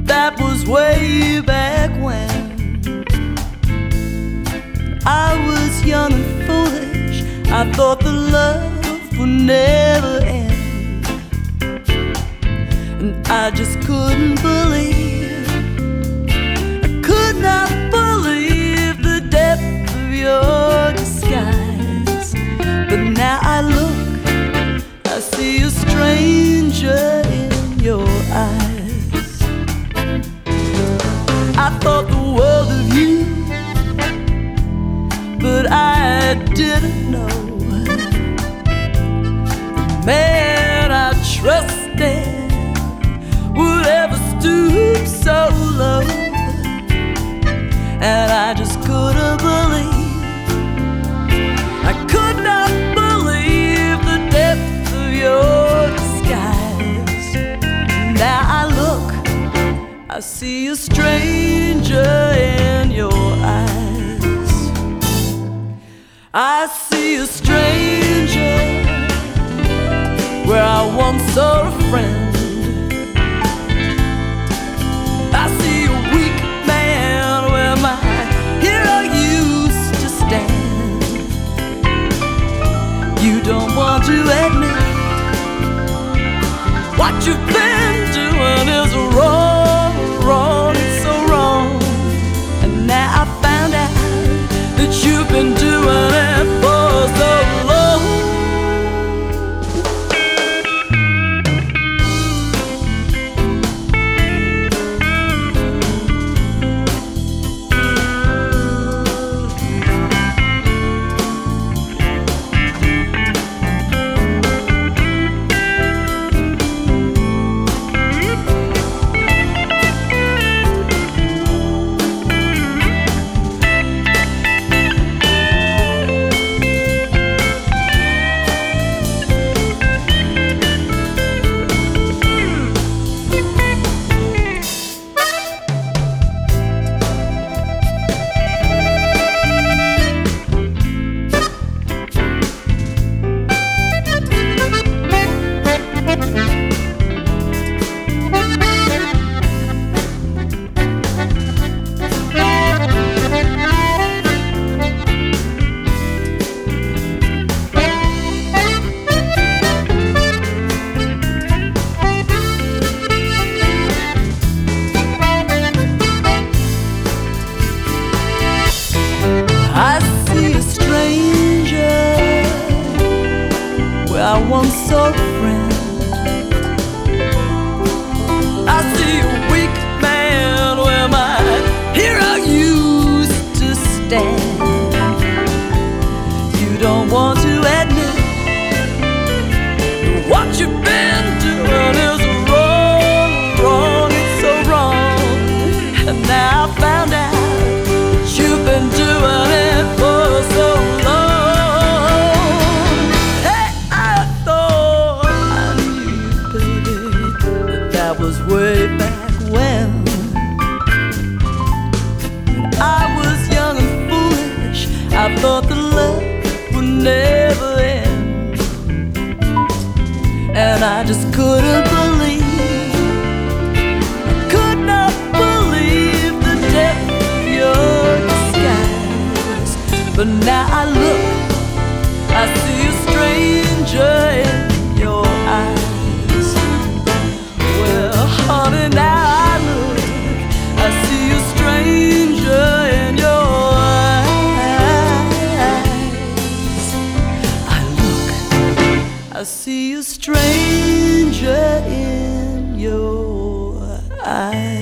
That was way back when I was young and foolish. I thought the love would never end, and I just couldn't believe, I could not believe the depth of your disguise. But now I look, I see a stranger in your eyes. I thought the world of you, but I didn't know the man I trusted would ever stoop so low. And I just couldn't believe, I could not believe the depth of your disguise. Now I look, I see a stranger in your eyes. I see a stranger where I once saw a friend. I see a weak man where my hero used to stand. You don't want to admit what you've been doing is wrong, wrong, it's so wrong. And now I found out that you've been doing it for so long. I once saw a friend. I see a weak man where my hero used to stand. You don't want to admit what you've been doing is wrong, wrong, it's so wrong. And now I found out that you've been doing it for so long. Was way back when I was young and foolish. I thought the love would never end, and I just couldn't believe, I could not believe the depth of your disguise. But now I look, I see a stranger in your eyes. Honey, now I look, I see a stranger in your eyes. I look, I see a stranger in your eyes.